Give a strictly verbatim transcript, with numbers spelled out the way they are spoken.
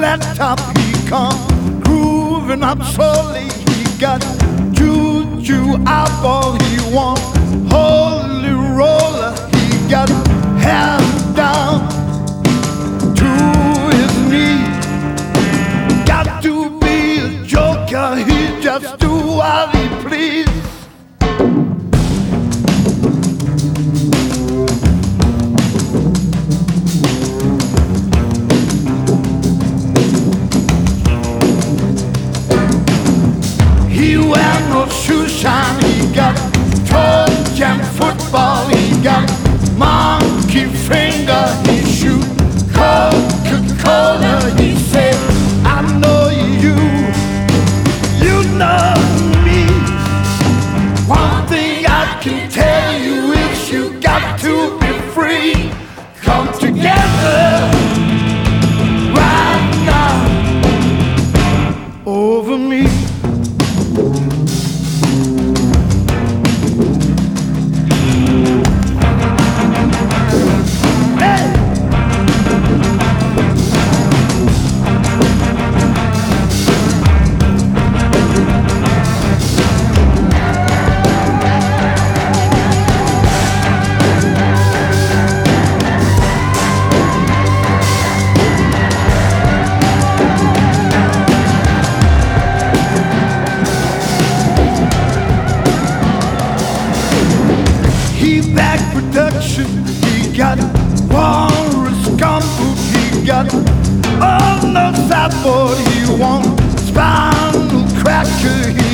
flat top he come, grooving up slowly. He got juju eyeball he want, holy roller. He got hair down to his knees. Got to be a joker, he just do what he please. He wear no shoe shine, he got toe jam football, he got monkey finger, he shoot Coca-Cola. He said, I know you, you know me. One thing I can tell you is you got to be free. Come together right now over me. He back production, he got walrus gumboot, he got all no sideboard, he want spinal cracker, he